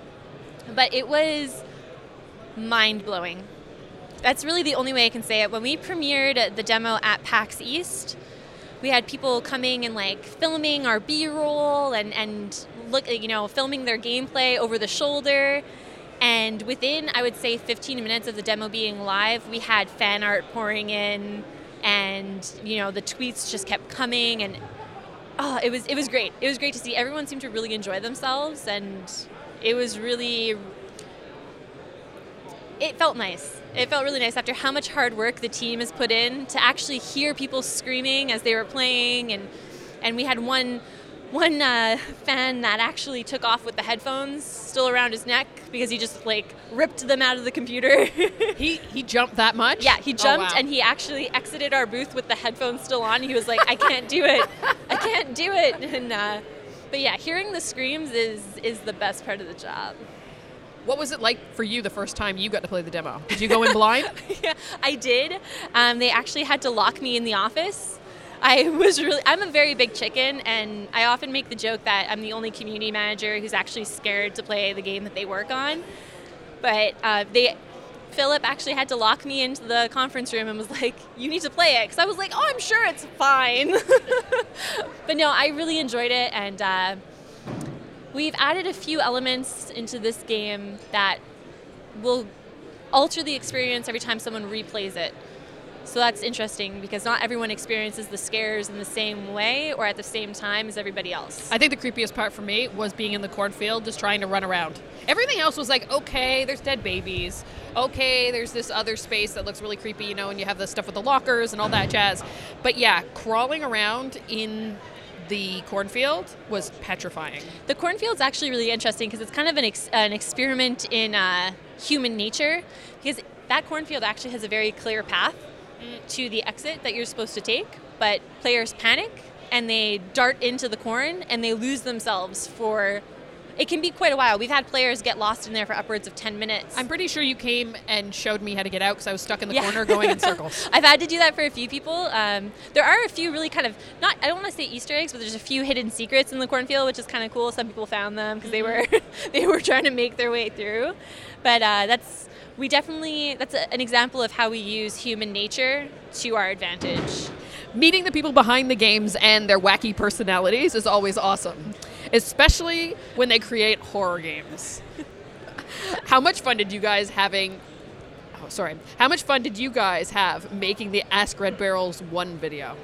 But it was mind-blowing. That's really the only way I can say it. When we premiered the demo at PAX East, we had people coming and like filming our B-roll and, and look, you know, filming their gameplay over the shoulder. And within, I would say, fifteen minutes of the demo being live, we had fan art pouring in, and you know, the tweets just kept coming, and oh, it was it was great. It was great to see. Everyone seemed to really enjoy themselves, and it was really. It felt nice. It felt really nice after how much hard work the team has put in to actually hear people screaming as they were playing, and and we had one one uh, fan that actually took off with the headphones still around his neck because he just like ripped them out of the computer. he he jumped that much? Yeah, he jumped oh, wow. and he actually exited our booth with the headphones still on. He was like, "I can't do it. I can't do it." And uh, but yeah, hearing the screams is is the best part of the job. What was it like for you the first time you got to play the demo? Did you go in blind? Yeah, I did. Um, they actually had to lock me in the office. I was really, I'm a very big chicken, and I often make the joke that I'm the only community manager who's actually scared to play the game that they work on. But uh, they, Philip actually had to lock me into the conference room and was like, "You need to play it." Because I was like, "Oh, I'm sure it's fine." But no, I really enjoyed it, and uh, we've added a few elements into this game that will alter the experience every time someone replays it. So that's interesting because not everyone experiences the scares in the same way or at the same time as everybody else. I think the creepiest part for me was being in the cornfield just trying to run around. Everything else was like, okay, there's dead babies. Okay, there's this other space that looks really creepy, you know, and you have the stuff with the lockers and all that jazz. But yeah, crawling around in the cornfield was petrifying. The cornfield's actually really interesting because it's kind of an, ex- an experiment in uh, human nature, because that cornfield actually has a very clear path to the exit that you're supposed to take, but players panic and they dart into the corn and they lose themselves for, it can be quite a while. We've had players get lost in there for upwards of ten minutes. I'm pretty sure you came and showed me how to get out because I was stuck in the Yeah. corner going in circles. I've had to do that for a few people. Um, there are a few really kind of, not, I don't want to say Easter eggs, but there's a few hidden secrets in the cornfield, which is kind of cool. Some people found them because they were they were trying to make their way through. But uh, that's, we definitely, that's a, an example of how we use human nature to our advantage. Meeting the people behind the games and their wacky personalities is always awesome, especially when they create horror games. How much fun did you guys having... Oh, sorry. How much fun did you guys have making the Ask Red Barrels one video?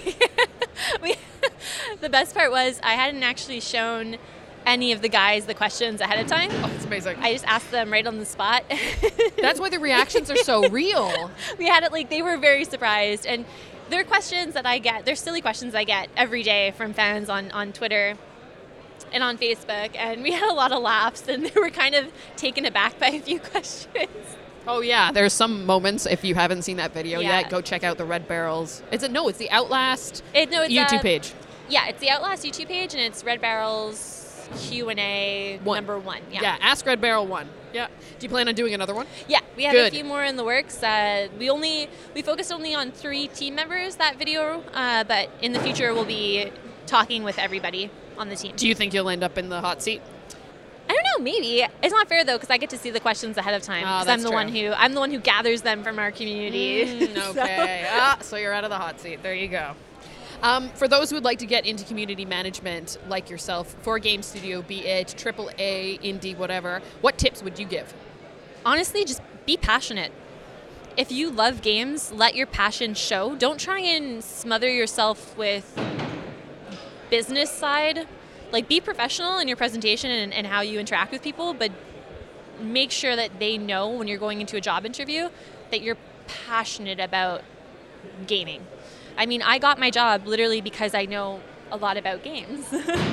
we, the best part was I hadn't actually shown any of the guys the questions ahead of time. Oh, that's amazing. I just asked them right on the spot. That's why the reactions are so real. We had it like, they were very surprised. And they're questions that I get, they're silly questions I get every day from fans on, on Twitter and on Facebook. And we had a lot of laughs and they were kind of taken aback by a few questions. Oh, yeah. There's some moments, if you haven't seen that video Yeah. yet, go check out the Red Barrels. Is it? No, it's the Outlast It, no, it's, YouTube uh, page. Yeah, it's the Outlast YouTube page and it's Red Barrels Q and A One. number one. Yeah. Yeah, Ask Red Barrel one. Yeah. Do you plan on doing another one? Yeah, we have Good. a few more in the works. Uh, we only we focused only on three team members that video, uh, but in the future we'll be talking with everybody on the team. Do you think you'll end up in the hot seat? I don't know, maybe. It's not fair though because I get to see the questions ahead of time. Oh, 'cause that's I'm the true. one who I'm the one who gathers them from our community. Mm, okay. ah, so you're out of the hot seat. There you go. Um, for those who would like to get into community management, like yourself, for a game studio, be it triple A, indie, whatever, what tips would you give? Honestly, just be passionate. If you love games, let your passion show. Don't try and smother yourself with business side. Like, be professional in your presentation and, and how you interact with people, but make sure that they know when you're going into a job interview that you're passionate about gaming. I mean, I got my job literally because I know a lot about games.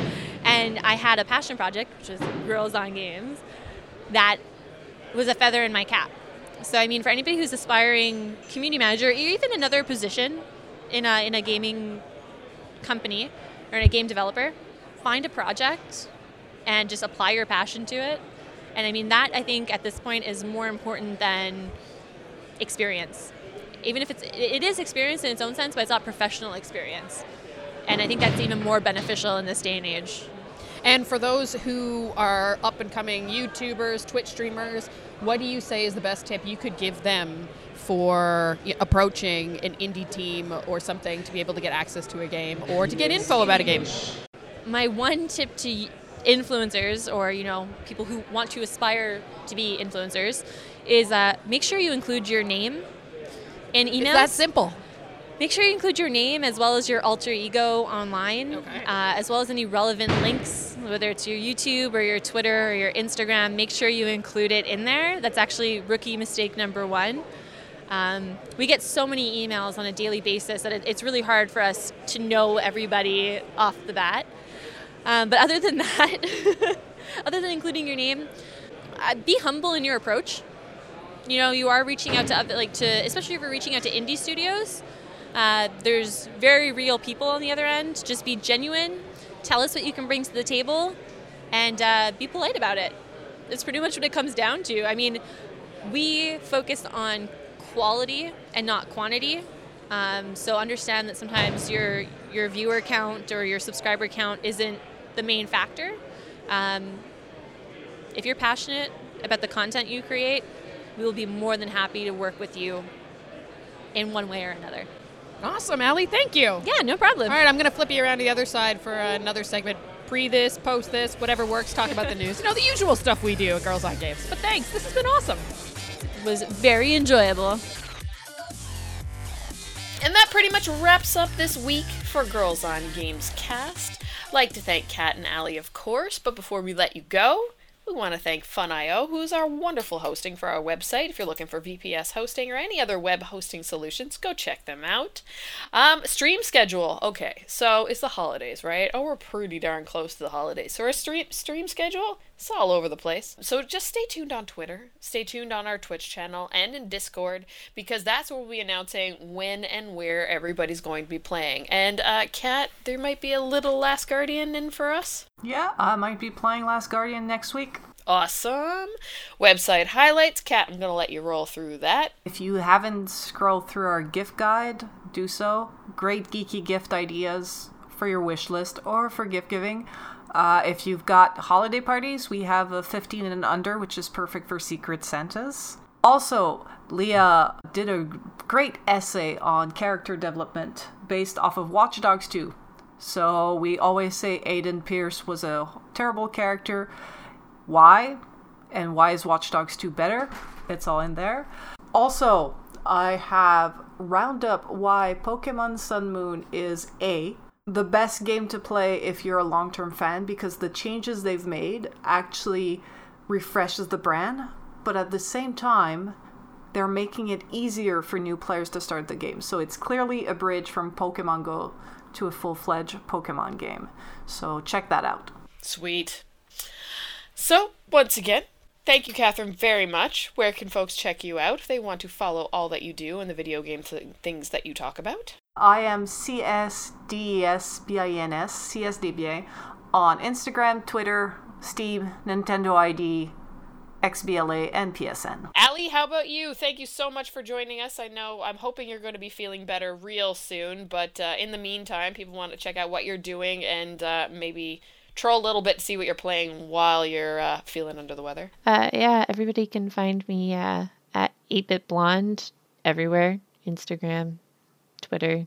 And I had a passion project, which is Girls on Games, that was a feather in my cap. So, I mean, for anybody who's aspiring community manager, or even another position in a, in a gaming company or in a game developer, find a project and just apply your passion to it. And I mean, that I think at this point is more important than experience. Even if it's, it is experience in its own sense, but it's not professional experience. And I think that's even more beneficial in this day and age. And for those who are up and coming YouTubers, Twitch streamers, what do you say is the best tip you could give them for y- approaching an indie team or something to be able to get access to a game or to get info about a game? My one tip to influencers, or you know, people who want to aspire to be influencers, is uh, make sure you include your name in emails. It's that simple. Make sure you include your name as well as your alter ego online, Okay. uh, as well as any relevant links, whether it's your YouTube or your Twitter or your Instagram. Make sure you include it in there. That's actually rookie mistake number one. Um, we get so many emails on a daily basis that it, it's really hard for us to know everybody off the bat. Um, but other than that, other than including your name, uh, be humble in your approach. You know, you are reaching out to other, like to, especially if you're reaching out to indie studios. Uh, there's very real people on the other end. Just be genuine. Tell us what you can bring to the table, and uh, be polite about it. That's pretty much what it comes down to. I mean, we focus on quality and not quantity. Um, so understand that sometimes your your viewer count or your subscriber count isn't the main factor. Um, if you're passionate about the content you create, we will be more than happy to work with you in one way or another. Awesome, Allie. Thank you. Yeah, no problem. All right, I'm going to flip you around to the other side for another segment. Pre this, post this, whatever works, talk about the news. You know, the usual stuff we do at Girls on Games. But thanks. This has been awesome. It was very enjoyable. And that pretty much wraps up this week for Girls on Games Cast. I'd like to thank Kat and Allie, of course, but before we let you go, we want to thank Fun dot I O, who's our wonderful hosting for our website. If you're looking for V P S hosting or any other web hosting solutions, go check them out. Um, stream schedule. Okay, so it's the holidays, right? Oh, we're pretty darn close to the holidays. So our stream, stream schedule, it's all over the place. So just stay tuned on Twitter, stay tuned on our Twitch channel, and in Discord, because that's where we'll be announcing when and where everybody's going to be playing. And, uh, Kat, there might be a little Last Guardian in for us? Yeah, I might be playing Last Guardian next week. Awesome. Website highlights. Kat, I'm going to let you roll through that. If you haven't scrolled through our gift guide, do so. Great geeky gift ideas for your wish list or for gift giving. Uh, if you've got holiday parties, we have a fifteen and under, which is perfect for Secret Santas. Also, Leah did a great essay on character development based off of Watch Dogs two. So we always say Aiden Pierce was a terrible character. Why? And why is Watch Dogs two better? It's all in there. Also, I have round up why Pokemon Sun Moon is A, the best game to play if you're a long-term fan, because the changes they've made actually refreshes the brand, but at the same time, they're making it easier for new players to start the game. So it's clearly a bridge from Pokemon Go to a full-fledged Pokemon game. So check that out. Sweet. So, once again, thank you, Catherine, very much. Where can folks check you out if they want to follow all that you do and the video game th- things that you talk about? I am C S D E S B I N S, C S D B A, on Instagram, Twitter, Steam, Nintendo I D, X B L A, and P S N. Allie, how about you? Thank you so much for joining us. I know I'm hoping you're going to be feeling better real soon, but uh, in the meantime, people want to check out what you're doing and uh, maybe troll a little bit to see what you're playing while you're uh, feeling under the weather. Uh, yeah, everybody can find me uh, at eight bit blonde everywhere. Instagram, Twitter,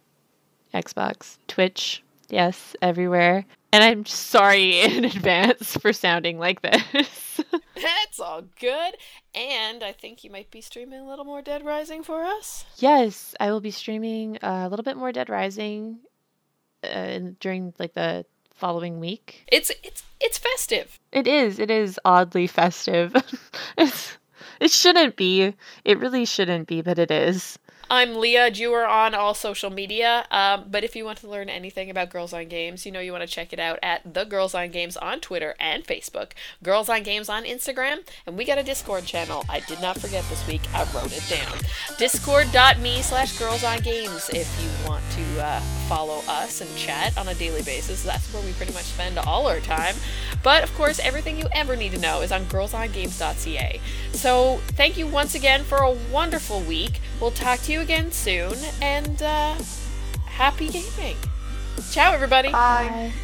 Xbox, Twitch, yes, everywhere. And I'm sorry in advance for sounding like this. That's all good. And I think you might be streaming a little more Dead Rising for us. Yes, I will be streaming a little bit more Dead Rising uh, during like the following week. It's it's it's festive. It is. It is oddly festive. it's, it shouldn't be. It really shouldn't be, but it is. I'm Leah. You are on all social media. Um, but if you want to learn anything about Girls on Games, you know you want to check it out at The Girls on Games on Twitter and Facebook. Girls on Games on Instagram. And we got a Discord channel. I did not forget this week. I wrote it down. Discord.me slash Girls on Games if you want to uh, follow us and chat on a daily basis. That's where we pretty much spend all our time. But, of course, everything you ever need to know is on girls on games dot c a. So, thank you once again for a wonderful week. We'll talk to you again soon, and uh, happy gaming. Ciao, everybody. Bye.